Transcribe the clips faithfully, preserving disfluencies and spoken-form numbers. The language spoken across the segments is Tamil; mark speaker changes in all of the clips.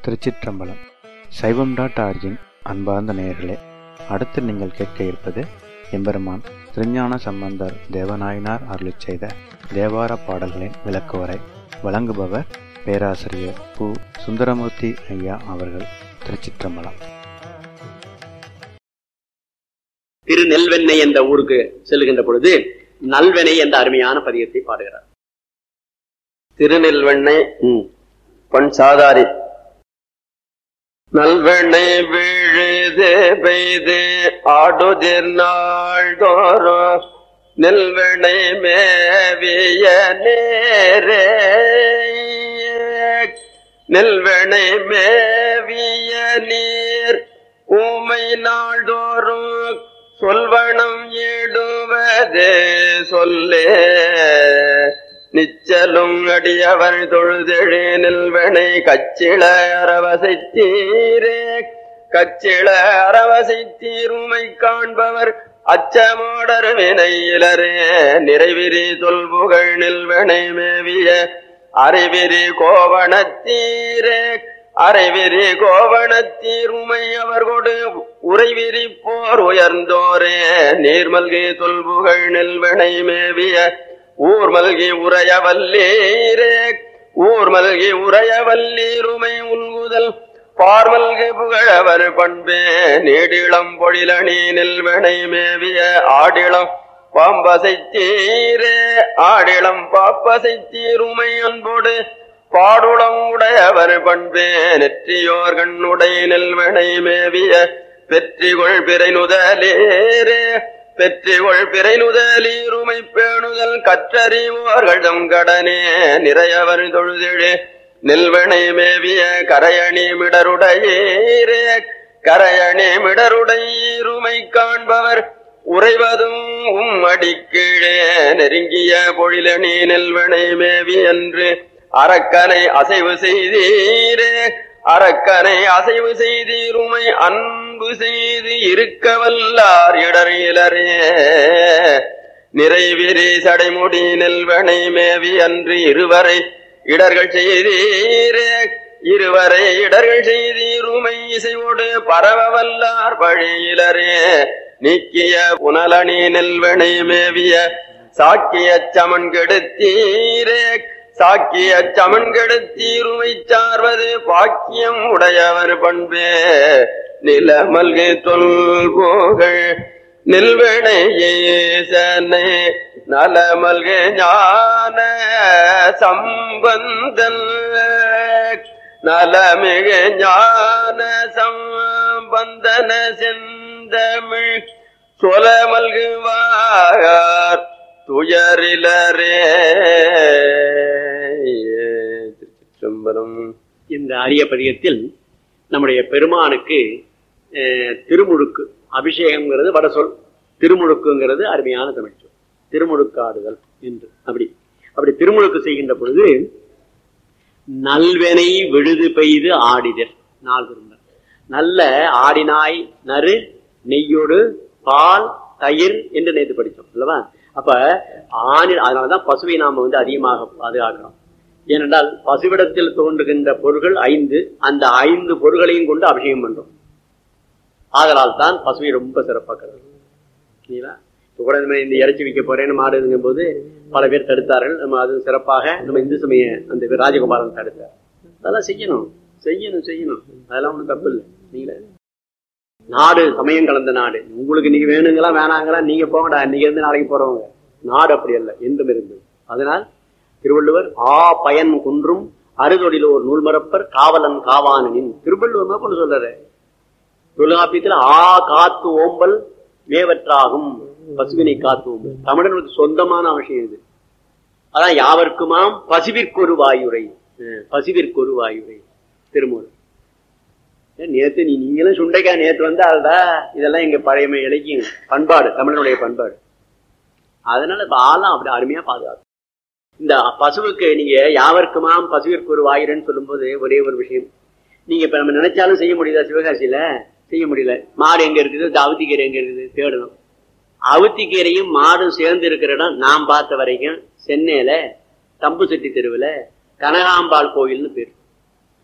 Speaker 1: திருச்சிற்றம்பலம். சைவம் டாட் ஆர்ஜின் அன்பார்ந்த நேயர்களே, அடுத்து நீங்கள் கேட்க இருப்பது எம்பெருமான் திருஞான சம்பந்தர் தேவநாயனார் அருளிச் செய்த தேவார பாடல்களின் விளக்குவரை. வழங்குபவர் பேராசிரியர் பு. சுந்தரமூர்த்தி ஐயா அவர்கள். திருச்சிற்றம்பலம்.
Speaker 2: திருநெல்வெண்ணை என்ற ஊருக்கு செல்கின்ற பொழுது நல்வெண்ணை என்ற அருமையான பதியத்தை பாடுகிறார். திருநெல்வெண்ணை பொன் சாதாரி. நல்வெண்ணை விழுது பெய்து ஆடுதிர் நாள் தோறும் நெல்வெண்ணை மேவிய நேரே. நெல்வெண்ணை மேவிய நீர் ஊமை நாள்தோறும் சொல்வனம் ஈடுவதே சொல்லே. நிச்சலும் அடியவர் தொழுதெழு நெல்வெண்ணை கச்சிள அரவசைத்தீரே. கச்சிள அரவசைத்தீருமை காண்பவர் அச்சமோடர் வினையிலரே. நிறைவிரி தொல்புகழ் நெல்வெண்ணை மேவிய அரைவிரி கோவணத்தீரே. அரைவிரி கோவணத்தீருமை அவர் கொடு உறைவிரி போர் உயர்ந்தோரே. நீர்மல்கி தொல்புகழ் நெல்வெண்ணை மேவிய ஊர் மல்கி உரைய வல்லீரே. ஊர் மல்கி உரைய வல்லீருமை உள்குதல் பார்மல்கி புகழவர் பண்பே. நீடிளம் பொழிலணி நெல்வெண்ணை மேவிய ஆடிளம் பாம்பசைத்தீரே. ஆடிளம் பாப்பசைத்தீருமை அன்போடு பாடுளம் உடையவர் பண்பே. நெற்றியோர் கண்ணுடை நெல்வெண்ணை மேவிய வெற்றிகொள் பிறை நுதலேரே. பெற்றிகொள் பிறை நுதலீருமை பேணுதல் கற்றறிவோர்கள் தம் கடனே. நிறையவர் தொழுதெழு நெல்வெண்ணை மேவிய கரையணி மிடருடையீரே. கரையணி மிடருடையீருமை காண்பவர் உறைவதும் உம்மடிக்கீழே. நெருங்கிய பொழிலணி நெல்வெண்ணை மேவி என்று அரக்கனை அசைவு செய்தீரே. அரக்கனை அசைவு செய்தீருமை அன்பு செய்து இருக்க வல்லார் இடரிலரே. நிறைவிரி சடைமுடி நெல்வெண்ணை மேவி அன்று இருவரை இடர்கள் செய்தீரே. இருவரை இடர்கள் செய்தீருமை இசைவோடு பரவ வல்லார் பழியிலரே. நீக்கிய புனலணி நெல்வெண்ணை மேவிய சாக்கிய சமன் கெடுத்தீரே. சாக்கிய சமன் கெடுத்தீருமை சார்வது பாக்கியம் உடையவர் பண்பே. நிலமல்கு தொல்புகழ் நெல்வெண்ணை ஈசனை நலமல்கு ஞான சம்பந்தன். நலமிகு ஞான சம்பந்தன செந்தமிழ் சொலமல்குவார் துயரிலரே. இந்த அரிய பதிகத்தில் நம்முடைய பெருமானுக்கு திருமுழுக்கு அபிஷேகம்ங்கிறது வட சொல், திருமுழுக்குங்கிறது அருமையான தமிழ் சொல். திருமுழுக்காடுதல் என்று அப்படி அப்படி திருமுழுக்கு செய்கின்ற பொழுது நல்வெனை விழுது பெய்து ஆடிதர் நாள் திரும்ப நல்ல ஆடினாய் நறு நெய்யோடு பால் தயிர் என்று நேற்று படித்தோம் அல்லவா? அப்ப ஆணி அதனாலதான் பசுவை நாம வந்து அதிகமாக பாதுகாக்கிறோம். ஏனென்றால் பசுவிடத்தில் தோன்றுகின்ற பொருள்கள் ஐந்து, அந்த ஐந்து பொருள்களையும் கொண்டு அபிஷேகம் பண்றோம். ஆதலால் தான் பசுவை ரொம்ப சிறப்பாக்குறது. இப்ப கூட இந்த இறைச்சி வைக்க போறேன்னு மாடுங்கும் போது பல பேர் தடுத்தார்கள். நம்ம அது சிறப்பாக நம்ம இந்து சமய அந்த ராஜகோபாலன் தடுத்தார். அதெல்லாம் செய்யணும் செய்யணும் செய்யணும் அதெல்லாம் ஒண்ணும் தப்பு இல்லை. நீங்களே நாடு சமயம் கலந்த நாடு. உங்களுக்கு நீங்க வேணுங்களா வேணாங்களா நீங்க போங்கடா, இன்னைக்கு இருந்து நாளைக்கு போறவங்க. நாடு அப்படி அல்ல, என்றும் இருந்தது. அதனால் திருவள்ளுவர் ஆ பயன் குன்றும் அறுதொழில் ஒரு நூல் மரப்பர் காவலன் காவானின் திருவள்ளுவர் கொண்டு சொல்றாரு. தொல்காப்பியத்தில் ஆ காத்து ஓம்பல் மேவற்றாகும் பசுவினை காத்து ஓம்பல் தமிழர்களுக்கு சொந்தமான அவசியம் இது. அதான் யாவர்க்குமாம் பசுவிற்கொரு வாயுரை. பசுவிற்கொரு வாயுரை திருமூலர். நேத்து நீ நீங்களும் சுண்டைக்காய் நேற்று வந்து அதா இதெல்லாம் எங்க பழைய இலக்கியம் பண்பாடு, தமிழனுடைய பண்பாடு. அதனால இப்ப ஆலாம் அப்படி அருமையா பாதுகாப்பு. இந்த பசுவுக்கு நீங்க யாவர்க்குமாம் பசுவிற்கு ஒரு வாயிரன்னு சொல்லும் போது ஒரே ஒரு விஷயம், நீங்க இப்ப நம்ம நினைச்சாலும் செய்ய முடியுதா? சிவகாசியில செய்ய முடியல. மாடு எங்க இருக்குது, அவுத்திக்கீரை எங்க இருக்குது தேடணும். அவுத்திக்கீரையும் மாடும் சேர்ந்து இருக்கிற இடம் நாம் பார்த்த வரைக்கும் சென்னையில தம்பு செட்டி தெருவுல கனகாம்பாள் கோயில்னு பேர்.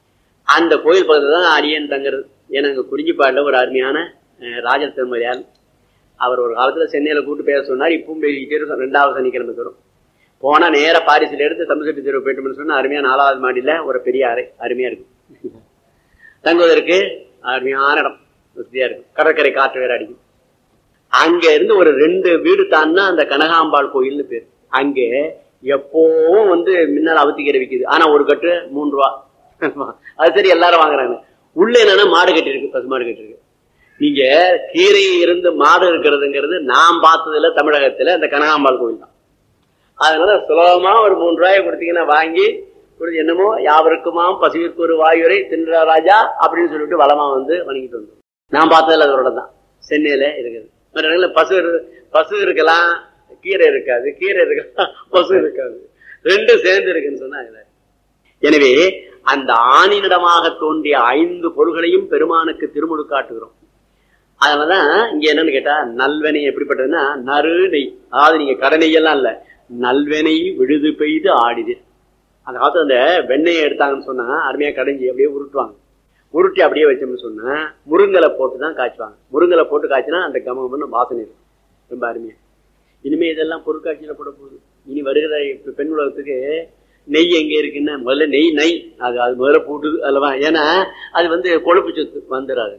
Speaker 2: அந்த கோயில் பக்கத்துல தான் அரியன் தங்குறது. ஏன்னா அங்க குறிஞ்சிப்பாடுல ஒரு அருமையான ராஜ திருமதியார், அவர் ஒரு காலத்துல சென்னையில கூட்டு பேச சொன்னார். இப்பவும் பேசிக்கிட்டே இருக்கும். ரெண்டாவது சனிக்கிழமை தரும் போனா நேர பாரிசில எடுத்து தமிழ்செட்டி தெருவு போயிட்டோம்னு சொன்னா அருமையா நாலாவது மாடியில ஒரு பெரிய அறை அருமையா இருக்கு. தங்குவதற்கு அருமையான இடம் வசதியா இருக்கு. கடற்கரை காற்று வேற அடிக்கும். அங்க இருந்து ஒரு ரெண்டு வீடு தான்னா அந்த கனகாம்பாள் கோயில்னு பேரு. அங்க எப்பவும் வந்து மின்னல் அவத்திக்கிற விக்குது. ஆனா ஒரு கட்டு மூணு ரூபா. அது சரி எல்லாரும் வாங்குறாங்க. உள்ள என்னன்னா மாடு கட்டி இருக்கு, பசு மாடு கட்டி இருக்கு. நீங்க கீரை இருந்து மாடு இருக்கிறதுங்கிறது நாம் பார்த்ததுல தமிழகத்துல அந்த கனகாம்பாள் கோயில் தான். அதனால சுலபமா ஒரு மூணு ரூபாய் கொடுத்தீங்கன்னா வாங்கி கொடுத்து என்னமோ யாவருக்குமாம் பசுவிற்கு ஒரு வாயுரை தின்ற ராஜா அப்படின்னு சொல்லிட்டு வளமா வந்து வணங்கிட்டு வந்தோம். நான் பார்த்ததுல அதோட தான் சென்னையில இருக்குது. மற்ற இடங்கள்ல பசு பசு இருக்கலாம், கீரை இருக்காது, கீரை இருக்கலாம், பசு இருக்காது, ரெண்டும் சேர்ந்து இருக்குன்னு சொன்னா. எனவே அந்த ஆணினிடமாக தோன்றிய ஐந்து பொருள்களையும் பெருமானுக்கு திருமுழு காட்டுகிறோம். அதனாலதான் இங்க என்னன்னு கேட்டா நல்வனை எப்படிப்பட்டதுன்னா நறு நெய். அதாவது நீங்க கடனெய்யெல்லாம் இல்ல, நல்வனை விழுது பெய்து ஆடிது. அந்த காலத்துல அந்த வெண்ணெயை எடுத்தாங்கன்னு சொன்னா அருமையா கடைஞ்சி அப்படியே உருட்டுவாங்க. உருட்டி அப்படியே வச்சோம்னு சொன்னா முருங்கலை போட்டுதான் காய்ச்சுவாங்க. முருங்கலை போட்டு காய்ச்சினா அந்த கமகம்னு வாசனை இருக்கும், ரொம்ப அருமையா. இனிமே இதெல்லாம் பொருட்காட்சியில போட போகுது. இனி வருகிற இப்ப பெண் உலகத்துக்கு நெய் எங்க இருக்குன்னா முதல்ல நெய் நெய் அது அது முதல்ல போட்டுது அல்லவா. ஏன்னா அது வந்து கொழுப்பு சத்து வந்துடாது.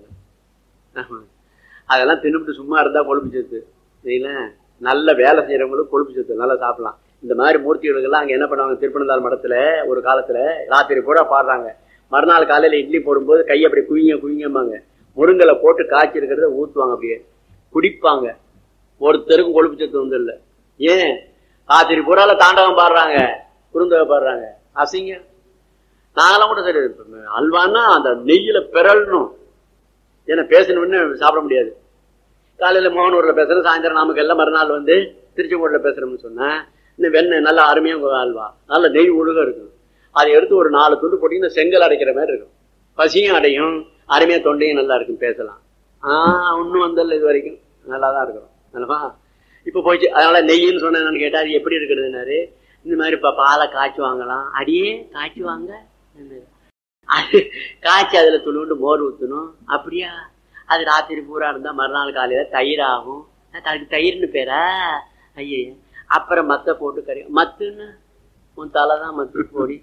Speaker 2: அதெல்லாம் தின்னுபிட்டு சும்மா இருந்தா கொழுப்பு சத்து நெய்ல நல்ல வேலை செய்யறவங்களும் கொழுப்பு சத்து நல்லா சாப்பிடலாம். இந்த மாதிரி மூர்த்திகளுக்கெல்லாம் அங்க என்ன பண்ணுவாங்க, திருப்பனந்தாள் மடத்துல ஒரு காலத்துல ராத்திரி கூட பாடுறாங்க. மறுநாள் காலையில இட்லி போடும்போது கை அப்படி குவிங்க குவிங்கம்பாங்க. முருங்கலை போட்டு காய்ச்சி இருக்கிறத ஊத்துவாங்க, அப்படியே குடிப்பாங்க. ஒருத்தருக்கும் கொழுப்பு சத்து வந்து இல்லை. ஏன் ராத்திரி பூரால தாண்டவம் பாடுறாங்க, குறுந்தொகை பாடுறாங்க, அசிங்க. நாங்களாம் கூட சரி அல்வான்னா அந்த நெய்யில பிறழணும். ஏன்னா பேசணும்னு சாப்பிட முடியாது. காலையில மோகனூர்ல பேசுறேன், சாயந்தரம் நமக்கு எல்லாம் மறுநாள் வந்து திருச்செங்கோடுல பேசுறோம்னு சொன்னா இன்னும் வெண்ணெய் நல்லா அருமையா அல்வா நல்ல நெய் ஒழுக இருக்கும். அதை எடுத்து ஒரு நாலு துண்டு போட்டீங்கன்னா செங்கல் அடைக்கிற மாதிரி இருக்கும். பசியும் அடையும், அருமையா தொண்டையும் நல்லா இருக்கும், பேசலாம். ஆஹ் ஒன்னும் வந்தல இது வரைக்கும் நல்லாதான் இருக்கிறோம் அல்லவா. இப்ப போயிடுச்சு. அதனால நெய்ன்னு சொன்ன என்னன்னு கேட்டா அது எப்படி இருக்கிறதுனாரு இந்த மாதிரி இப்ப பாலை காய்ச்சி வாங்கலாம். அடியே காய்ச்சி வாங்க காய்ச்சி அதுல துணுண்டு மோர் ஊத்தணும். அப்படியா? அது ராத்திரி பூரா இருந்தா மறுநாள் காலையில தயிர் ஆகும். தயிர்னு பேரா? ஐயே. அப்புறம் மத்த போட்டு கறி மத்துன்னு உன் தலைதான் மத்து போடி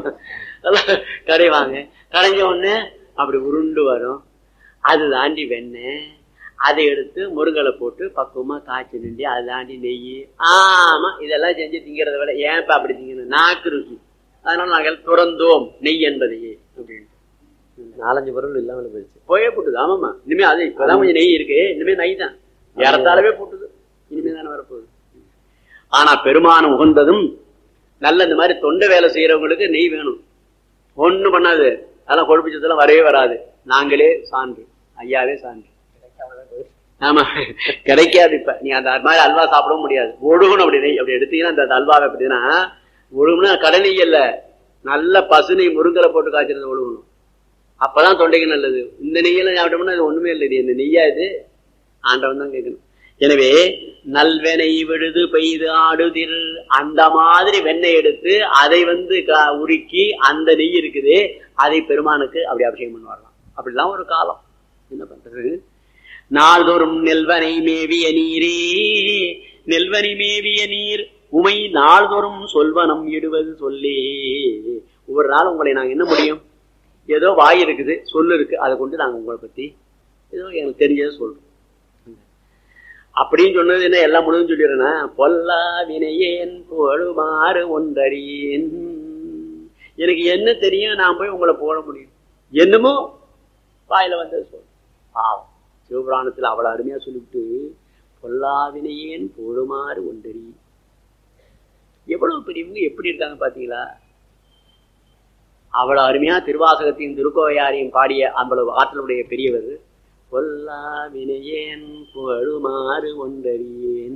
Speaker 2: கரைவாங்க. கரைஞ்ச உடனே அப்படி உருண்டு வரும். அது தாண்டி வெண்ணெய். அதை எடுத்து முருங்கலை போட்டு பக்குவமா காய்ச்சி நின்று அது தாண்டி நெய். ஆமா இதெல்லாம் செஞ்சு திங்கிறத விட ஏன்ப்பா அப்படி திங்கணும், நாக்கு ருசி. அதனால நாங்கள் துறந்தோம் நெய் என்பதையே அப்படின்னு. நாலஞ்சு பொருள் இல்லாம போயிடுச்சு, போயே போட்டுது. ஆமாமா இனிமே அது இப்பதான் கொஞ்சம் நெய் இருக்கு, இனிமே நெய் தான் ஏறத்தாலவே போட்டுது, இனிமே தானே வரப்போகுது. ஆனா பெருமானம் உகந்ததும் நல்ல இந்த மாதிரி தொண்டை வேலை செய்யறவங்களுக்கு நெய் வேணும். ஒண்ணு பண்ணாது, அதெல்லாம் கொழுப்பு சத்தெல்லாம் வரவே வராது. நாங்களே சான்று, ஐயாவே சான்று. ஆமா கிடைக்காது. இப்ப நீ அந்த மாதிரி அல்வா சாப்பிடவும் முடியாது. ஒழுகணும் அப்படி நெய் அப்படி எடுத்தீங்கன்னா அந்த அல்வாவை எப்படின்னா ஒழுகுனா கடை நெய் இல்ல, நல்ல பசு நெய் முருங்கலை போட்டு காய்ச்சறது ஒழுகணும். அப்பதான் தொண்டைக்கு நல்லது. இந்த நெய்யெல்லாம் சாப்பிட்டோம்னா இது ஒண்ணுமே இல்லை. இது இந்த நெய்யா இது ஆண்டவன் தான் கேட்கணும். எனவே நல்வெனை விழுது பெய்து ஆடுதில் அந்த மாதிரி வெண்ணெய் எடுத்து அதை வந்து உருக்கி அந்த நெய் இருக்குது அதை பெருமானுக்கு அப்படி அபிஷேகம் பண்ணுவாரலாம். அப்படிலாம் ஒரு காலம். என்ன பண்றது? நாள்தோறும் நெல்வனை மேவிய நீரே, நெல்வனை மேவிய நீர் உமை நாள்தோறும் சொல்வனம் இடுவது சொல்லே. ஒவ்வொரு நாள் உங்களை நாங்க என்ன முடியும், ஏதோ வாய் இருக்குது, சொல்லு இருக்கு, அதை கொண்டு நாங்க உங்களை பத்தி ஏதோ எனக்கு தெரிஞ்சதை சொல்றோம். அப்படின்னு சொன்னது என்ன எல்லாம் முழுதும் சொல்லிடுறேன்னா, பொல்லா வினையேன் புகழுமாறு ஒன்றறியேன். எனக்கு என்ன தெரியும், நான் போய் உங்களை போட முடியும், என்னமோ வாயில வந்தது சொல். பாவம் சிவபுராணத்துல அவ்வளவு அருமையா சொல்லிவிட்டு பொல்லா வினையேன் புகழுமாறு ஒன்றறி. எவ்வளவு பெரியவங்க எப்படி இருக்காங்க பாத்தீங்களா? அவ்வளவு அருமையா திருவாசகத்தையும் திருக்கோவையாரையும் பாடிய அவ்வளவு ஆற்றலுடைய பெரியவர் பொல்லா வினையேன் புகழுமாறு ஒன்றறியேன்.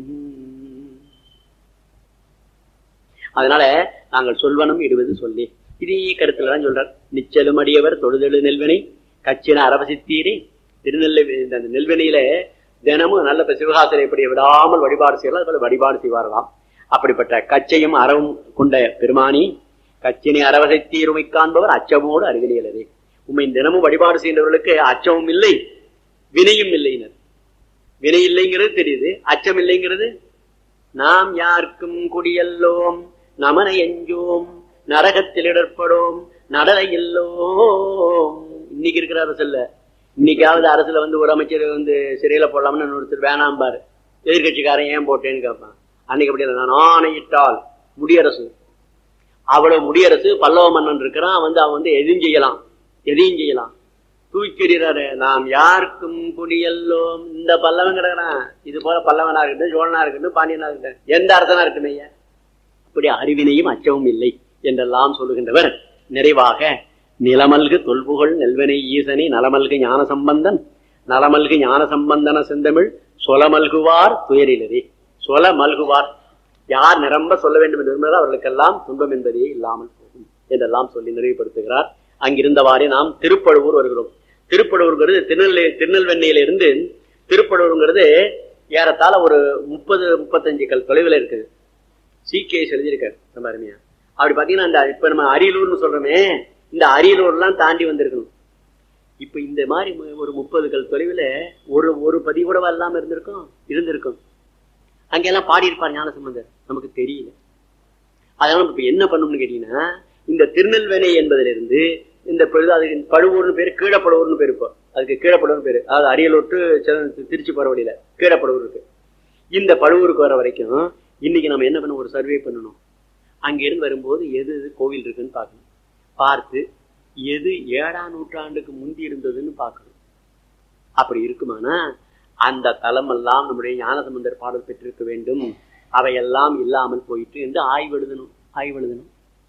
Speaker 2: அதனால நாங்கள் சொல்வனம் இடுவது சொல்லி இதே கருத்துல தான் சொல்றார். நிச்சலும் அடியவர் தொழுதெழு நெல்வினை கச்சின அரவசித்தீரே. திருநெல்வேலி அந்த நெல்வினையில தினமும் நல்ல சிவகாசனை எப்படி விடாமல் வழிபாடு செய்யலாம், அதுபோல வழிபாடு செய்வார்களாம். அப்படிப்பட்ட கச்சையும் அறவும் கொண்ட பெருமானி கச்சினை அரவசை தீருமை காண்பவர் அச்சமோடு அருகிலேயே. உண்மை தினமும் வழிபாடு செய்கின்றவர்களுக்கு அச்சமும் இல்லை வினையும் இல்லைனர். வினை இல்லைங்கிறது தெரியுது, அச்சம் இல்லைங்கிறது. நாம் யாருக்கும் குடியல்லோம் நமனை எஞ்சோம் நரகத்தில் இடர்படும் நடலை இல்லோம். இன்னைக்கு இருக்கிற அரசுல இன்னைக்காவது அரசுல வந்து ஒரு அமைச்சர் வந்து சிறையில போடலாம்னு ஒருத்தர் வேணாம் பாரு, எதிர்கட்சிக்காரன் ஏன் போட்டேன்னு கேட்பான். அன்னைக்கு அப்படி இல்லை, நான் ஆணையிட்டால் முடியரசு, அவ்வளவு முடியரசு பல்லவ மன்னன் இருக்கிறான், வந்து அவன் வந்து எதையும் செய்யலாம் எதையும் செய்யலாம் தூக்கிறாரு. நாம் யாருக்கும் குடியல்லோம். இந்த பல்லவன் கிடக்கிறான், இது போல பல்லவனா இருக்கட்டும், சோழனா இருக்கட்டும், பாண்டியனா இருக்கட்டும், எந்த அரசனா இருக்கட்டும் ஐயா, அப்படி அறிவினையும் அச்சமும் இல்லை என்றெல்லாம் சொல்லுகின்றவர் நிறைவாக நிலமல்கு தொல்புகழ் நெல்வனை ஈசனை நலமல்கு ஞான சம்பந்தன் நலமல்கு ஞான சம்பந்தன செந்தமிழ் சொலமல்குவார் துயரிலரே. சொல மல்குவார், யார் நிரம்ப சொல்ல வேண்டும் என்று விரும்புகிறார் அவர்களுக்கெல்லாம் துன்பம் என்பதே இல்லாமல் போகும் என்றெல்லாம் சொல்லி நிறைவுபடுத்துகிறார். அங்கிருந்தவாறே நாம் திருப்பழுவூர் வருகிறோம். திருப்பழுவூர்ங்கிறது திருநெல்வேலி திருநெல்வேலியிலிருந்து திருப்பழுவூர்ங்கிறது ஏறத்தாழ ஒரு முப்பது முப்பத்தஞ்சு கல் தொலைவில் இருக்குது. சீக்கியஸ் எழுதியிருக்காரு ரொம்ப அருமையா. அப்படி பாத்தீங்கன்னா இந்த இப்ப நம்ம அரியலூர்னு சொல்றோமே, இந்த அரியலூர்லாம் தாண்டி வந்திருக்கணும். இப்ப இந்த மாதிரி ஒரு முப்பது கல் தொலைவில் ஒரு ஒரு பதிவுடவா இல்லாம இருந்திருக்கும் இருந்திருக்கும் அங்கெல்லாம் பாடியிருப்பார் ஞானசம்பந்தர், நமக்கு தெரியல. அதனால இப்ப என்ன பண்ணணும்னு கேட்டீங்கன்னா, இந்த திருநெல்வேலி என்பதிலிருந்து இந்த அதுக்கு பழுவூர்னு பேரு, கீழப்பழுவூர்னு பேரு. இப்போ அதுக்கு கீழப்பழுவூர் பேரு, அதாவது அரியலூர் டு திருச்சி போற வழியில கீழப்பழுவூர் இருக்கு. இந்த பழுவூருக்கு வர வரைக்கும் இன்னைக்கு நம்ம என்ன பண்ண, ஒரு சர்வே பண்ணணும். அங்கிருந்து வரும்போது எது எது கோவில் இருக்குன்னு பார்க்கணும். பார்த்து எது ஏழாம் நூற்றாண்டுக்கு முந்தி இருந்ததுன்னு பார்க்கணும். அப்படி இருக்குமானா அந்த தலம் எல்லாம் நம்முடைய ஞானசம்பந்தர் பாடல் பெற்றிருக்க வேண்டும். அவையெல்லாம் இல்லாமல் போயிட்டு என்று ஆய்வு எழுதணும் ஆய்வு எழுதணும்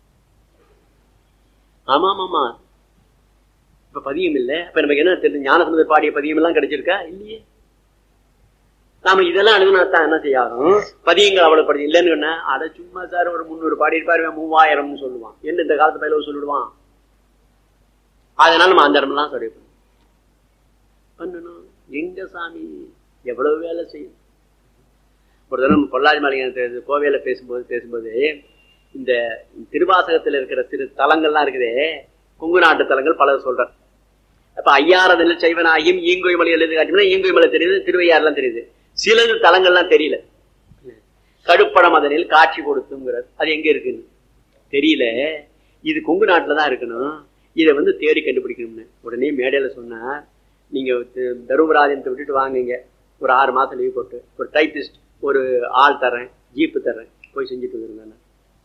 Speaker 2: ஆமா ஆமா இப்ப பதியம் இல்லை. அப்ப நமக்கு என்ன தெரிஞ்சு ஞானசம்பந்தர் பாடிய பதியம் எல்லாம் கிடைச்சிருக்கா? இல்லையே. நாம இதெல்லாம் எழுதுனாத்தான் என்ன செய்யாகும், பதியங்கள் அவ்வளவு படி இல்லைன்னு சொன்னா அதை சும்மா சார் ஒரு முன்னூறு பாடி இருப்பாரு, மூவாயிரம்னு சொல்லுவான். என்ன இந்த காலத்து பயில சொல்லிடுவான். அதனால நம்ம அந்த இடம்லாம் சரி பண்ணணும். எங்க சாமி எவ்வளவு வேலை செய்யும். ஒரு தடவை நம்ம பொள்ளாச்சி மாளிகை கோவையில பேசும்போது பேசும்போது இந்த திருவாசகத்துல இருக்கிற திரு தலங்கள்லாம் இருக்குதே, கொங்கு நாட்டு தலங்கள் பல சொல்ற. அப்ப ஐயாரதில் சைவனாகியும் ஈங்கோய் மலை எழுதி காட்டினா ஈங்கோய் மலை தெரியுது, திருவையாறுலாம் தெரியுது. சிலது தலங்கள்லாம் தெரியல. கடுப்படம் அதனில் காட்சி கொடுத்துங்கிறது அது எங்க இருக்குன்னு தெரியல. இது கொங்கு நாட்டுலதான் இருக்கணும். இதை வந்து தேடி கண்டுபிடிக்கணும்னு உடனே மேடையில சொன்னா, நீங்க தருமராஜனத்தை விட்டுட்டு வாங்குங்க, ஒரு ஆறு மாசம் லீவ் போட்டு ஒரு டைப்பிஸ்ட் ஒரு ஆள் தர்றேன், ஜீப்பு தர்றேன், போய் செஞ்சுட்டு வந்துருங்க.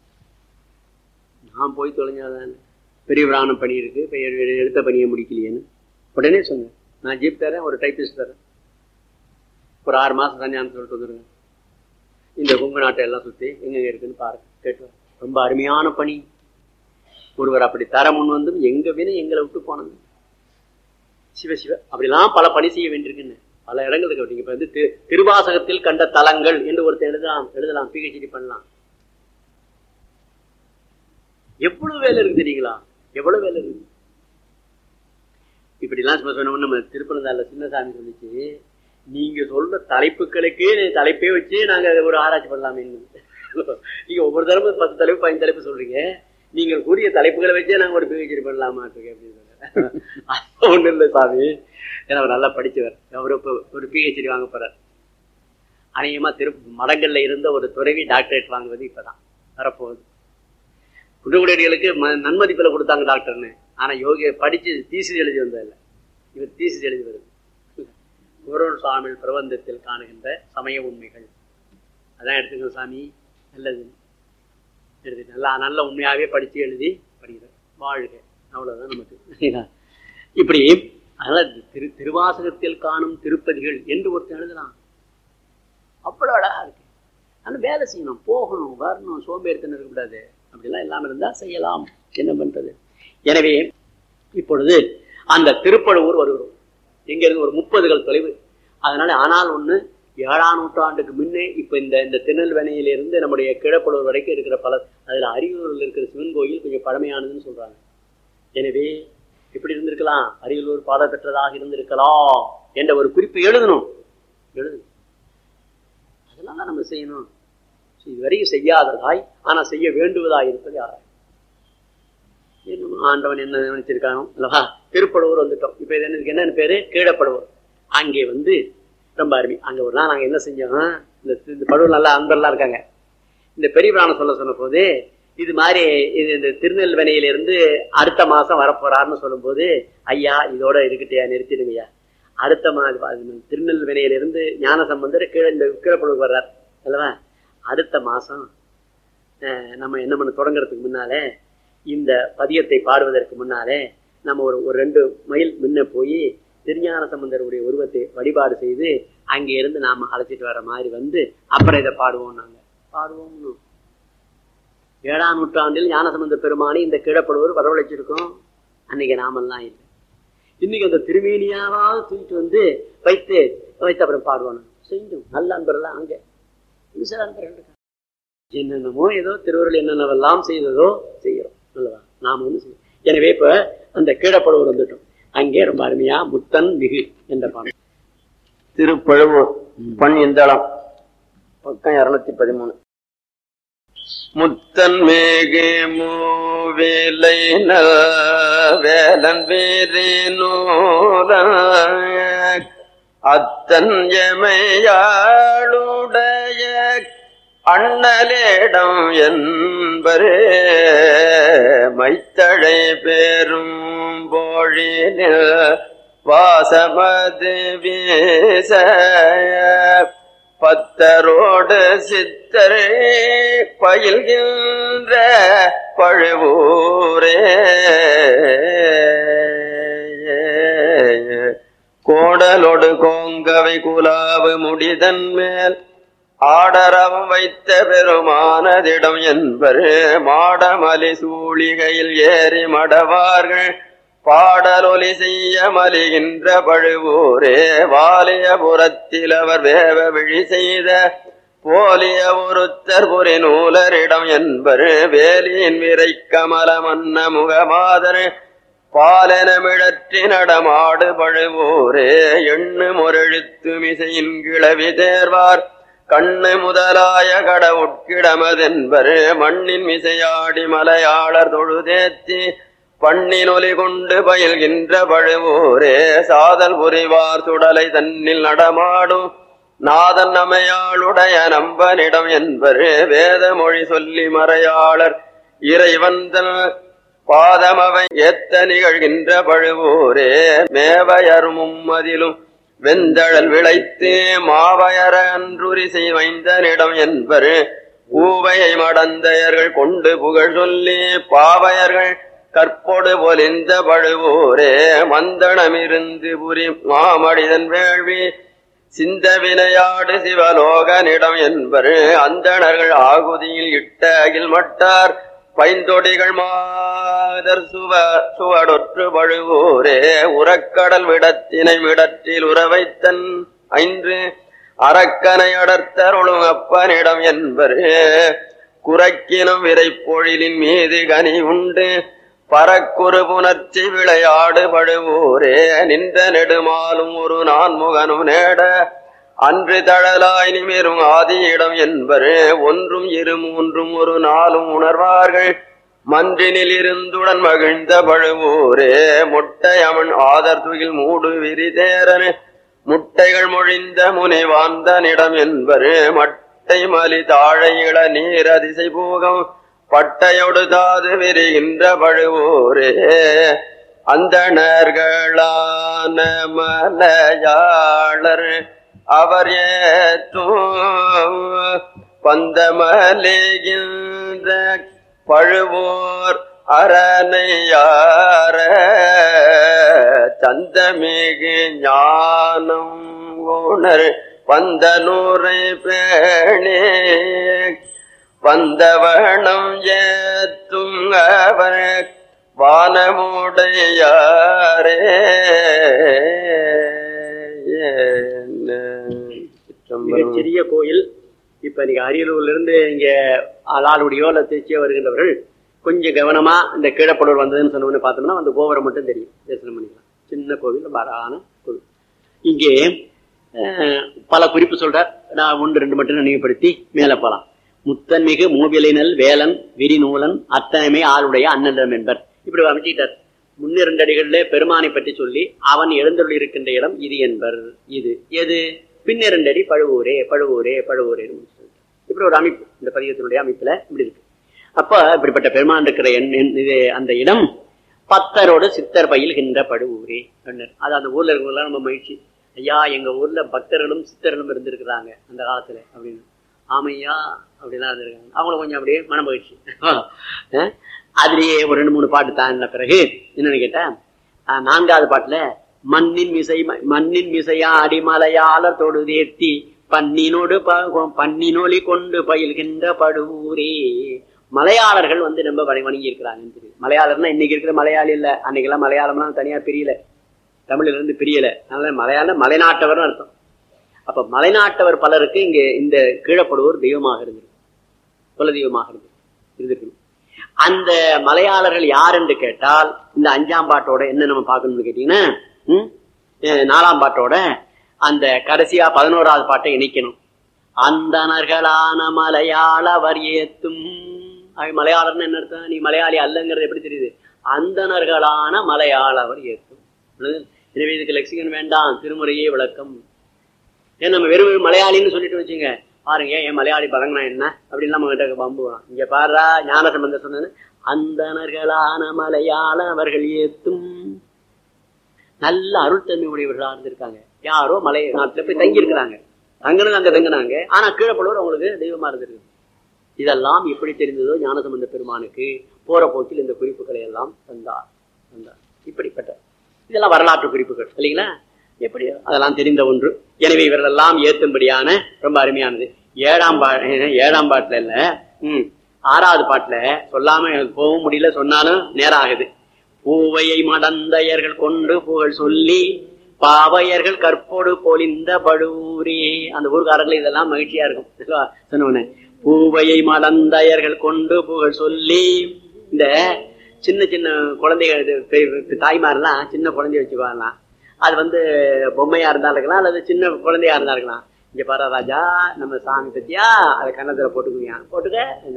Speaker 2: நான் போய் தொலைஞ்சாதான் பெரிய பிராணம் பணி இருக்கு, எடுத்த பணியை முடிக்கலையேன்னு உடனே சொன்னேன். நான் ஜீப் தரேன், ஒரு டைப்பிஸ்ட் தரேன், ஒரு ஆறு மாசம் சஞ்சானம் சொல்லிட்டு வந்துருங்க. இந்த கொங்கு நாட்டை எல்லாம் சுத்தி எங்க இருக்குன்னு பாருங்க, கேட்டு. ரொம்ப அருமையான பணி. ஒருவர் அப்படி தர முன் வந்தும் எங்க வினை எங்களை விட்டு போனது. சிவ சிவ அப்படிலாம் பல பணி செய்ய வேண்டியிருக்குன்னு பல இடங்களுக்கு. நீங்க இப்ப வந்து திருவாசகத்தில் கண்ட தலங்கள் என்று ஒருத்தர் எழுதலாம் எழுதலாம் பிஹெச்டி பண்ணலாம். எவ்வளவு வேலை இருக்கு தெரியுங்களா? எவ்வளவு வேலை இருக்கு. இப்படி எல்லாம் சொன்ன நம்ம திருப்பனந்தாள்ல சின்னசாமி சொல்லிச்சு, நீங்க சொல்ற தலைப்புகளுக்கு தலைப்பே வச்சு நாங்க ஒரு ஆராய்ச்சி பண்ணலாமே. நீங்க ஒவ்வொரு தரப்பும் பத்து தலைப்பு பதினஞ்சு தலைப்பு சொல்றீங்க, நீங்க கூடிய தலைப்புகளை வச்சே நாங்க ஒரு பிஹெச்டி பண்ணலாமா அப்படின்னு சொல்றேன். ஒண்ணு இல்லை சாமி, ஏன்னா அவர் நல்லா படிச்சவர். அவரு ஒரு பிஹெச்டி வாங்க போறார். அநேகமா திரு மடங்கள்ல இருந்த ஒரு துறவி டாக்டரேட் வாங்குவது இப்பதான் வரப்போகுது. குற்றக்குடிகளுக்கு நன்மதிப்பில் கொடுத்தாங்க டாக்டர்னு. ஆனா யோகிய படிச்சு தீசிஸ் எழுதி வந்ததில்லை. இவர் தீசிஸ் எழுதி வருது. குரோன் சுவாமி பிரபந்தத்தில் காணுகின்ற சமய உண்மைகள் அதான் எடுத்துக்கணும் சாமி. நல்லது எடுத்து நல்லா நல்ல உண்மையாவே படிச்சு எழுதி படிக்கிறார். வாழ்க. அவ்வளவுதான் நமக்கு. இப்படி அதனால திரு திருவாசகத்தில் காணும் திருப்பதிகள் என்று ஒருத்தர் எழுதலாம். அவ்வளவு அழகா இருக்கு. ஆனா வேலை செய்யணும், போகணும், வரணும், சோம்பேறித்தனம் இருக்கக்கூடாது. அப்படிலாம் இல்லாம இருந்தா செய்யலாம். என்ன பண்றது? எனவே இப்பொழுது அந்த திருப்பழுவூர் வருகிறோம். எங்க இருந்து ஒரு முப்பதுகள் தொலைவு. அதனால ஆனால் ஒண்ணு ஏழாம் நூற்றாண்டுக்கு முன்னே இப்ப இந்த இந்த திருநெல்வேலியிலிருந்து நம்முடைய கிழப்பழுவூர் வரைக்கும் இருக்கிற பல, அதுல அரியலூர்ல இருக்கிற சிவன் கோயில் கொஞ்சம் பழமையானதுன்னு சொல்றாங்க. எனவே எப்படி இருந்திருக்கலாம், அரியலூர் பாட பெற்றதாக இருந்திருக்கலாம் என்ற ஒரு குறிப்பு எழுதணும். எழுதணும். அதெல்லாம் தான் நம்ம செய்யணும். இதுவரையும் செய்யாததாய் ஆனா செய்ய வேண்டுவதாய் இருப்பது யாராய்? ஆண்டவன் என்ன நினைச்சிருக்கானோ அல்லவா, திருப்பழுவூர் வந்துட்டோம். இப்ப இது என்ன என்னன்னு பேரு? கீழப்படுவோர். அங்கே வந்து ரொம்ப அருமை. அங்க ஒரு நாள் நாங்க என்ன செஞ்சோம், இந்த பழுவூர் நல்லா அன்பர்லாம் இருக்காங்க. இந்த பெரிய பிராணம் சொல்ல சொன்ன போது இது மாதிரி இது இந்த திருநெல்வேலியிலிருந்து அடுத்த மாசம் வரப்போறாருன்னு சொல்லும் போது, ஐயா இதோட இருக்கட்டையா, நிறுத்திடுங்கய்யா, அடுத்த மாதம் திருநெல்வேலியிலிருந்து ஞான சம்பந்தர் கீழே இந்த கீழப்படுவூர் வர்றார் அல்லவா, அடுத்த மாசம் நம்ம என்ன பண்ண தொடங்குறதுக்கு முன்னாலே இந்த பதியத்தை பாடுவதற்கு முன்னாலே நம்ம ஒரு ஒரு ரெண்டு மைல் முன்ன போய் திருஞான சம்பந்தருடைய உருவத்தை வழிபாடு செய்து அங்கே இருந்து நாம அழைச்சிட்டு வர மாதிரி வந்து அப்புறம் இதை பாடுவோம். நாங்க பாடுவோம். ஏழாம் நூற்றாண்டில் ஞானசம்பந்த பெருமானி இந்த கீழப்படுவோர் வரவழைச்சிருக்கோம். அன்னைக்கு நாமெல்லாம் இல்லை. இன்னைக்கு அந்த திருமேனியாவது தூக்கிட்டு வந்து வைத்து வைத்து அப்புறம் பாடுவோம். செஞ்சோம். நல்ல அன்பரெல்லாம் அங்க அன்பர்கள் என்னென்னமோ ஏதோ திருவருள் என்னென்னவெல்லாம் செய்ததோ செய்யறோம் அல்லவா, நாம வந்து செய்யறோம். எனவே இப்ப அந்த கீழப்படுவோர் வந்துட்டோம். அங்கே ரொம்ப அருமையா முத்தன் மிகு என்ற பாடம்.
Speaker 3: திருப்பழுவூர் பண் இந்தளம் பக்கம் இருநூத்தி பதிமூணு. முத்தன் மிகு மூவிலை வேலன் வீரி நூல அத்தன் எமையாளுடைய அண்ணலிடம் என்பரே மைத்தழை பெரும் போழினில் வாசமது வீச பத்தரோடு சித்தரே பயில்கின்ற பழுவூரே கோடலோடு கோங்கவை குலாவு முடிதன் மேல் ஆடரவம் வைத்த பெருமானதிடம் என்பரு மாடமலி சூழிகையில் ஏறி மடவார்கள் பாடலொலி செய்ய மலிகின்ற பழுவூரே வாலிய புறத்தில் அவர் வேவ விழி செய்த போலிய ஒருத்தர் புரி நூலரிடம் என்பரு வேலியின் விரை கமல மன்ன முகமாதர் பாலனமிழற்றி நடமாடு பழுவூரே எண்ணு முரெழுத்து மிசையின் கிளவி தேர்வார் கண்ணு முதலாய கட உட்கிடமதென்பரு மண்ணின் மிசையாடி மலையாளர் தொழுதேத்தி பண்ணின் ஒலி கொண்டு பயில்கின்ற பழுவூரே சாதல் புரிவார் சுடலை தன்னில் நடமாடும் நாதன் நமையாளுடைய நம்பனிடம் என்பரு வேத மொழி சொல்லி மறையாளர் இறைவந்தன் பாதமவை ஏத்த நிகழ்கின்ற பழுவூரே மேவையருமும் அதிலும் வெந்தழல் விளைத்து மாவயர அன்றுரி செய்வைந்தனிடம் என்பரு ஊவையை மடந்தையர்கள் கொண்டு புகழ் சொல்லி பாவையர்கள் கற்பொடு பொலிந்த பழுவூரே மந்தனமிருந்து புரி மாமடிதன் வேள்வி சிந்த வினையாடு சிவலோகனிடம் என்பரு அந்தணர்கள் ஆகுதியில் இட்ட அகில் மட்டார் பைந்தொடிகள் மாதர் சுவ சுவடொற்று பழுவூரே உரக்கடல் விடத்தினை விடத்தில் உறவைத்தன் ஐந்து அரக்கனை அடர்த்தருளும் அப்பனிடம் என்பரு குரக்கினும் விரைப்பொழிலின் மீது கனி உண்டு பறக்குறு புணர்ச்சி விளையாடு பழுவூரே நின்ற நெடுமாலும் ஒரு நான்முகனும் நேட அன்று தழலாய் நிமிரும் ஆதியிடம் என்பரு ஒன்றும் இரு மூன்றும் ஒரு நாளும் உணர்வார்கள் மன்றினில் இருந்துடன் மகிழ்ந்த பழுவூரே முட்டையமன் ஆதர் துகில் மூடு விரிதேரன் முட்டைகள் மொழிந்த முனைவாந்தனிடம் என்பரு மட்டை மலி தாழை இள நீர் அதிசை பூகம் பட்டையொடு தாது விரிகின்ற பழுவூரே அந்தணர்களான மலையாளர் அவர் ஏற்றும் பந்தமலிகின்ற பழுவூர் அரணையார தந்தமிகு ஞானம் உணர் பந்தனூரை பேணி வந்தவனம் ஏத்தும் அவர் வானமுடையாரே.
Speaker 2: மிகச்சிறிய கோயில். இப்ப நீங்க அரியலூர்ல இருந்து இங்க ஆளாளுடையோ இல்ல திருச்சியோ வருகின்றவர்கள் கொஞ்சம் கவனமா இந்த கீழப்படூர் வந்ததுன்னு சொன்னோம்னு பார்த்தோம்னா அந்த கோபுரம் மட்டும் தெரியும், தரிசனம் பண்ணிக்கலாம். சின்ன கோவில், பாரான கோவில். இங்கே பல குறிப்பு சொல்றார். நான் ஒன்று ரெண்டு மட்டும் நினைவுபடுத்தி மேல போலாம். முத்தன்மிகு மூவிலினல் வேலன் விரிநூலன் அத்தனைமை ஆளுடைய அண்ணன் என்பர் இப்படி அமைச்சிட்டார். முன்னிரண்டு அடிகளிலே பெருமானை பற்றி சொல்லி அவன் எழுந்தருள் இருக்கின்ற இடம் இது என்பர். இது எது? பின்னிரண்டு அடி பழுவூரே பழுவூரே பழுவூரே. இப்படி ஒரு அமைப்பு இந்த பதிகத்தினுடைய அமைப்புல இப்படி இருக்கு. அப்ப இப்படிப்பட்ட பெருமான் இருக்கிற இது அந்த இடம் பத்தரோடு சித்தர் பயில்கின்ற பழுவூரே. அது அந்த ஊர்ல இருக்கிறவங்களாம் நம்ம மகிழ்ச்சி. ஐயா எங்க ஊர்ல பக்தர்களும் சித்தர்களும் இருந்திருக்கிறாங்க அந்த காலத்துல அப்படின்னு. ஆமையா அப்படிலாம் இருந்திருக்காங்க. அவங்களும் கொஞ்சம் அப்படியே மன மகிழ்ச்சி. அதுலயே ஒரு ரெண்டு மூணு பாட்டு தாண்டின பிறகு என்னன்னு கேட்டா, நான்காவது பாட்டுல மண்ணின் மிசை மண்ணின் மிசையா அடிமலையாளர் தொடு தேர்த்தி பன்னினோடு பன்னினொலி கொண்டு பயில்கின்ற படுவூரே. மலையாளர்கள் வந்து ரொம்ப வணங்கி இருக்கிறாங்கன்னு தெரியுது. மலையாளர்னா இன்னைக்கு இருக்கிற மலையாளி இல்ல, அன்னைக்கெல்லாம் மலையாளம்லாம் தனியா பிரியல, தமிழ்ல இருந்து பிரியல. அதனால மலையாளம் மலைநாட்டவர்னு அர்த்தம். அப்ப மலைநாட்டவர் பலருக்கு இங்க இந்த கீழப்படுவோர் தெய்வமாக இருந்திருக்கு, குல தெய்வமாக இருந்து இருந்திருக்கு. அந்த மலையாளர்கள் யார் என்று கேட்டால் இந்த அஞ்சாம் பாட்டோட என்ன நம்ம பார்க்கணும்னு கேட்டீங்கன்னா, நாலாம் பாட்டோட அந்த கடைசியா பதினோராவது பாட்டை இணைக்கணும். அந்தணர்களான மலையாளவர் ஏத்தும். மலையாளர்னு என்ன அர்த்தம்? நீ மலையாளி அல்லங்கிறது எப்படி தெரியுது? அந்தணர்களான மலையாளவர் ஏத்தும். எனவே இதுக்கு லெக்சிகன் வேண்டாம், திருமுறையே விளக்கம். ஏன் நம்ம வெறும் மலையாளின்னு சொல்லிட்டு வச்சுங்க, பாருங்க என் மலையாளி பழங்கினா என்ன அப்படின்னு நம்ம கிட்ட பம்புவான். இங்க பாருடா ஞான சம்பந்தர் சொன்னது, அந்தணர்களான மலையாள அவர்கள் ஏத்தும். நல்ல அருள்தன்மை உடையவர்களா இருந்திருக்காங்க. யாரோ மலை நாட்டுல போய் தங்கி இருக்கிறாங்க, தங்கினது அங்க தங்கினாங்க. ஆனா கீழப்படுவோர் அவங்களுக்கு தெய்வமா இருந்திருக்கு. இதெல்லாம் எப்படி தெரிந்ததோ ஞானசம்பந்த பெருமானுக்கு போற போக்கில் இந்த குறிப்புகளை எல்லாம் தந்தார் தந்தார் இப்படிப்பட்ட இதெல்லாம் வரலாற்று குறிப்புகள் இல்லைங்களா? எப்படி அதெல்லாம் தெரிந்த ஒன்று. எனவே இவர்கள் எல்லாம் ஏத்தும்படியான ரொம்ப அருமையானது. ஏழாம் பா ஏழாம் பாட்டுல இல்ல, உம் ஆறாவது பாட்டுல சொல்லாம போகவும் முடியல, சொன்னாலும் நேரம் ஆகுது. பூவையை மடந்தையர்கள் கொண்டு புகழ் சொல்லி பாவையர்கள் கற்போடு பொலிந்த படுவூரே. அந்த ஊர்காரர்கள் இதெல்லாம் மகிழ்ச்சியா இருக்கும் சொன்ன. பூவையை மடந்தையர்கள் கொண்டு புகழ் சொல்லி, இந்த சின்ன சின்ன குழந்தைகள் தாய்மாரெல்லாம் சின்ன குழந்தைய வச்சுக்குவாங்கலாம். அது வந்து பொம்மையா இருந்தா இருக்கலாம் அல்லது சின்ன குழந்தையா இருந்தா இருக்கலாம். இங்க பாரு ராஜா நம்ம சாமி பத்தியா அதை கன்னத்துல போட்டுக்குவியா போட்டுக்க,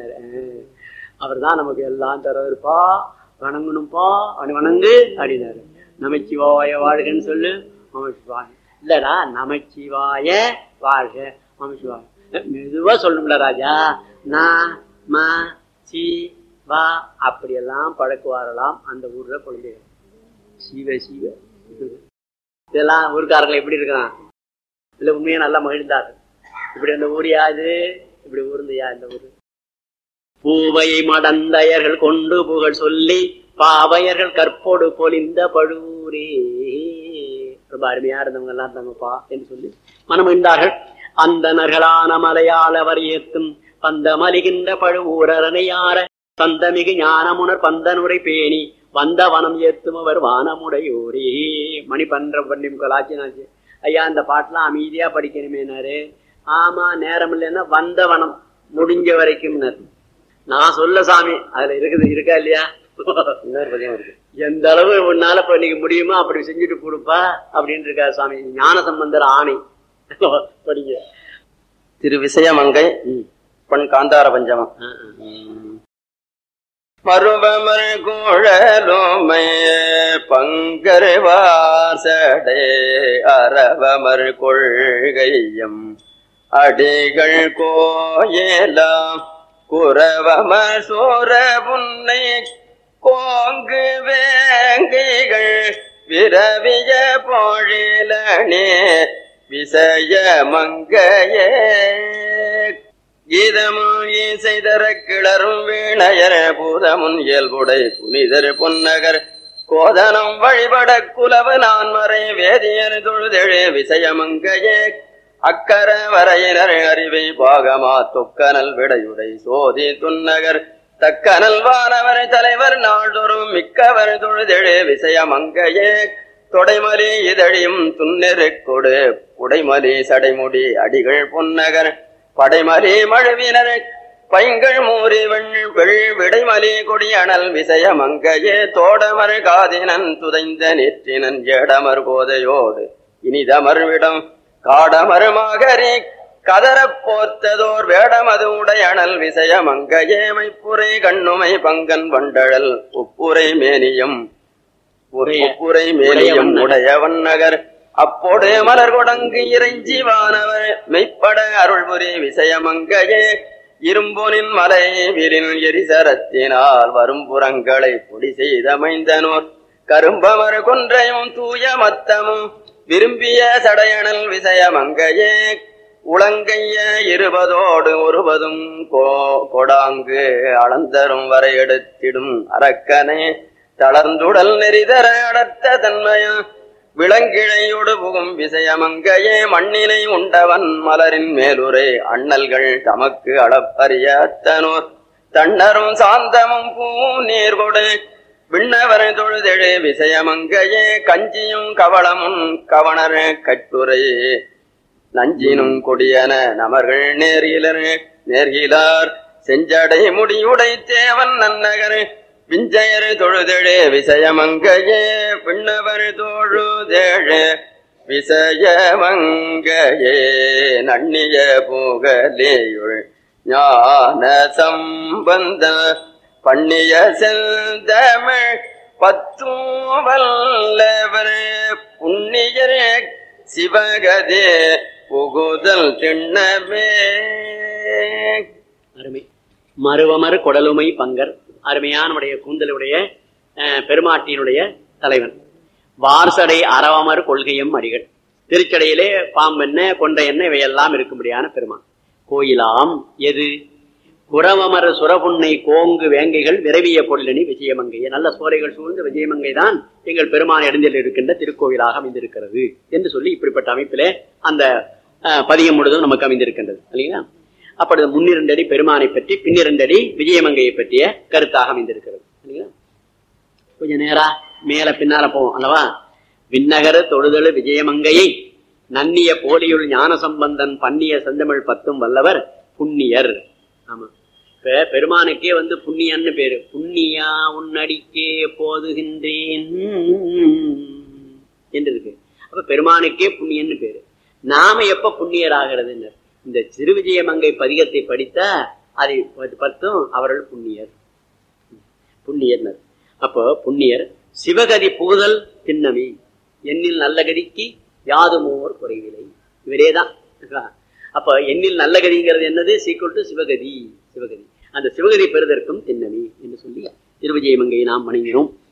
Speaker 2: அவர் தான் நமக்கு எல்லாம் தரப்பா வணங்கணும்பா அவனை வணங்கு அப்படின்னாரு. நமச்சிவாய வாழ்கன்னு சொல்லு, நமச்சிவாய இல்லடா நமச்சிவாய வாழ்க நமச்சிவாய மெதுவா சொல்லணும்ல ராஜா. நான் ம சி வா அப்படியெல்லாம் பழக்குவாரலாம் அந்த ஊர்ல குழந்தைகள். சிவ சிவ இதெல்லாம் ஊருக்காரர்கள் எப்படி இருக்கிறான் இல்ல உண்மையா நல்லா மகிழ்ந்தாரு. இப்படி அந்த ஊர் யாது, இப்படி ஊர்ந்தையா இந்த ஊரு. பூவையை மடந்தையர்கள் கொண்டு புகழ் சொல்லி பாவையர்கள் கற்போடு பொலிந்த பழுவூரே. ரொம்ப அருமையா இருந்தவங்க எல்லாம் தங்கப்பா என்று சொல்லி மனமகிழ்ந்தார்கள். அந்தணர்களான மலையாளவர் ஏத்தும் பந்த மலிகின்ற பழுவூரனையார சந்தமிகு ஞானமுனர் பந்தனுரை பேணி வந்த வனம் ஏத்தும் அவர் வானமுடையோரே. மணி பன்ற பண்ணி கலாச்சினாச்சு. ஐயா இந்த பாட்டெல்லாம் அமைதியா படிக்கணுமேனாரு. ஆமா நேரம் இல்லைன்னா வந்த வனம் முடிஞ்ச வரைக்கும் நான் சொல்ல சாமி அதுல இருக்குது இருக்கா இல்லையா? எந்த அளவு உன்னால பண்ணிக்க முடியுமோ அப்படி செஞ்சுட்டு கொடுப்பா அப்படின்னு இருக்கா சாமி. ஞான சம்பந்தர் ஆணை படிங்க.
Speaker 3: திரு விசயமங்கை பண் காந்தார பஞ்சமம். மறுபமர் குழலுமை பங்கரு வாசடே அரவமர் கொள்கையம் அடிகள் கோயலாம் குரவமர் சோர புன்னை கோங்கு வேங்கைகள் விரவிய பொழிலனே விசய மங்கையே. கீதமும் இசைதர கிளரும் வீணையர் பூதமுன் இயல்புடை புனிதர் பொன்னகர் கோதனம் வழிபட குலவு நான்மறை வேதியர் தொழுதெழு விசயமங்கையே. அக்கர வரையினர் அறிவை பாகமா தொக்கனல் விடையுடை சோதி துன்னகர் தக்கனல் வானவர் தலைவர் நாள்தோறும் மிக்கவர் தொழுதெழு விசயமங்கையே. தொடைமலி இதழியும் துன்னெரு கொடு உடைமலி சடைமுடி அடிகள் பொன்னகர் படைமலி மழுவினர் பைங்கள் மூறி வெண் வெள் விடைமலி கொடியணல் விசயமங்கையே. தோடமர் காதினன் துதைந்த நெற்றினன் ஏடமர் கோதையோடு இனிதமர் விடம் காடமர் மாகரி கதரப் போர்த்ததோர் வேடமது உடையணல் விசயமங்கையே. மைப்புரை கண்ணுமை பங்கன் வண்டழல் உப்புரை மேனியும் உரை மேலியும் உடையவன் நகர் அப்போடு மலர் கொடங்கு இறைஞ்சி வானவர் மெய்ப்பட அருள்புரி விசயமங்கையே இரும்பொனின் மலை விலின் எரிசரத்தினால் வரும் புறங்களை பொடி செய்தமைந்தனோர் கரும்பமர் கொன்றையும் தூய மத்தமும் விரும்பிய சடையணல் விசயமங்கையே உளங்கைய இருபதோடு ஒருபதும் கொடாங்கு அளந்தரும் வரை எடுத்திடும் அரக்கனே தளர்ந்துடல் நெறிதர அடர்த்த தன்மையா விளங்கிழையோடு புகும் விசயமங்கையே மண்ணினை உண்டவன் மலரின் மேலுரை அண்ணல்கள் தமக்கு அளப்பறியத்தனோர் தன்னரும் சாந்தமும் பூ நீர் கொடு விண்ணவர் தொழுதெழு விசயமங்கையே கஞ்சியும் கவளமும் கவணர் கட்டுரையே நஞ்சினும் கொடியன நமர்கள் நேர்கிலர் நேர்கிலார் செஞ்சடை முடியுடை தேவன் நன்னகர் விஞ்சயர் தொழுதெழு விசயமங்கையே விண்ணவர் தொழுதெழு விசயமங்கையே நன்னிய புகழேயுள் ஞான சம்பந்த பண்ணிய செந்தமிழ் பத்தும் வல்லவர் புண்ணியரே சிவகதே புகுதல் திண்ணமே.
Speaker 2: அருமை. மருவமர் கொடலுமை பங்கர் அருமையானுடைய கூந்தலுடைய பெருமாட்டியினுடைய தலைவன். வார்சடை அரவமர் கொள்கையும் அடிகள். திருச்சடையிலே பாம்பெண்ண கொண்ட எண்ணெய் இவையெல்லாம் இருக்கும்படியான பெருமான். கோயிலாம் எது குரவமர சுரபுன்னை கோங்கு வேங்கைகள் விரவிய பொருளணி விஜயமங்கையே. நல்ல சோலைகள் சூழ்ந்த விஜயமங்கை தான் எங்கள் பெருமான் இடத்தில் இருக்கின்ற திருக்கோவிலாக அமைந்திருக்கிறது என்று சொல்லி இப்படிப்பட்ட அமைப்பிலே அந்த பதியம் முழுதும் நமக்கு அமைந்திருக்கின்றது இல்லைங்களா. அப்படி முன்னிரண்டடி பெருமானை பற்றி பின்னிரண்டடி விஜயமங்கையை பற்றிய கருத்தாக அமைந்திருக்கிறது இல்லைங்களா. கொஞ்ச நேரா மேல பின்னால போவோம் அல்லவா. விண்ணகர தொழுதழு விஜயமங்கையை நன்னிய போலியுள் ஞான சம்பந்தன் பண்ணிய செந்தமிழ் பத்தும் வல்லவர் புண்ணியர். ஆமா, இப்ப பெருமானுக்கே வந்து புண்ணியன்னு பேரு. புண்ணியா உன்னடிக்கே போதுகின்றேன் என்று இருக்கு. அப்ப பெருமானுக்கே புண்ணியன்னு பேரு. நாம எப்ப புண்ணியர் ஆகிறதுன்னு இந்த சிறுவிஜயமங்கை பதிகத்தை படித்தா அதை பத்தும் அவர்கள் புண்ணியர் புண்ணியர். அப்போ புண்ணியர் சிவகதி புகுதல் திண்ணமே எண்ணில் நல்ல கதிக்கு யாதுமோர் குறைவில்லை. இவரேதான். அப்ப எண்ணில் நல்ல கதிங்கிறது என்னது? சீக்கிரம் டு சிவகதி. சிவகதி அந்த சிவகதி பெறுதற்கும் திண்ணமே என்று சொல்லி திருவிஜயமங்கையை நாம் வணங்கினோம்.